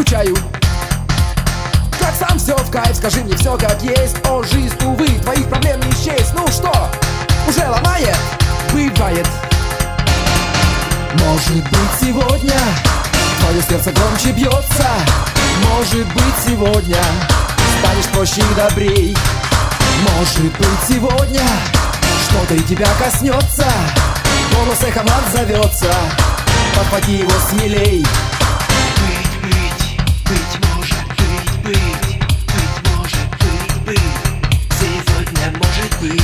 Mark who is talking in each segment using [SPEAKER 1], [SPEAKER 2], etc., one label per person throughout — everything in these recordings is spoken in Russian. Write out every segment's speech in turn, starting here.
[SPEAKER 1] скучаю. Как сам все в кайф, скажи мне все как есть. О, жизнь, увы, твоих проблем не счесть. Ну что, уже ломает? Бывает. Может быть сегодня твое сердце громче бьется. Может быть сегодня станешь проще и добрей. Может быть сегодня что-то и тебя коснется. Голос эхом отзовется. Подхвати его смелей.
[SPEAKER 2] Быть может, сегодня может быть.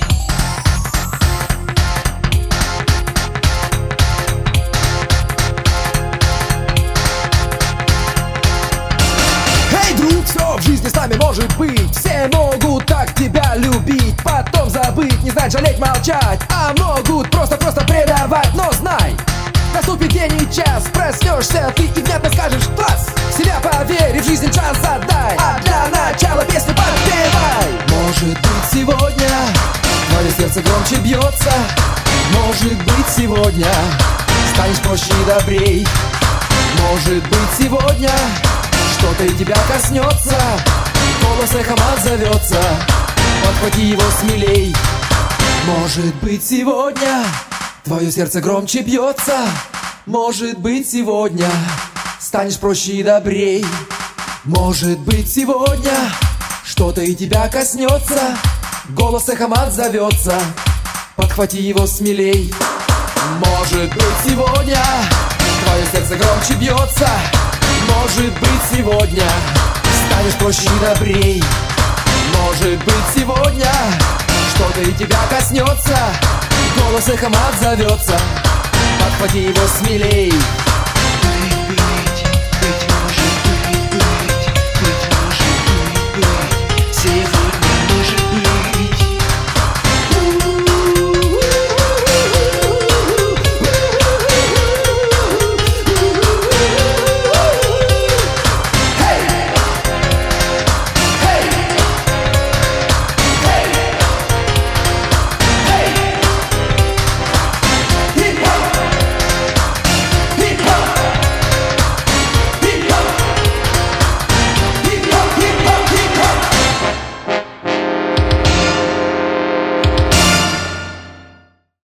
[SPEAKER 1] Все в жизни с нами может быть. Все могут так тебя любить, потом забыть, не знать, жалеть, молчать. А могут просто предавать. Но знай, наступит день и час, проснешься ты и внятно скажешь класс. В себя поверь и в жизни шанс отдай. А для начала песню подпевай. Может быть сегодня твое сердце громче бьется. Может быть сегодня станешь проще и добрей. Может быть сегодня что-то и тебя коснется. Голос эхом отзовется. Подхвати его смелей. Может быть сегодня твое сердце громче бьется. Может быть сегодня станешь проще и добрей. Может быть сегодня что-то и тебя коснется. Голос эхом отзовется. Подхвати его смелей. Может быть сегодня твое сердце громче бьется. Может быть сегодня станешь проще и добрей. Может быть сегодня что-то и тебя коснется. Голос эхом отзовется. Подхвати его смелей.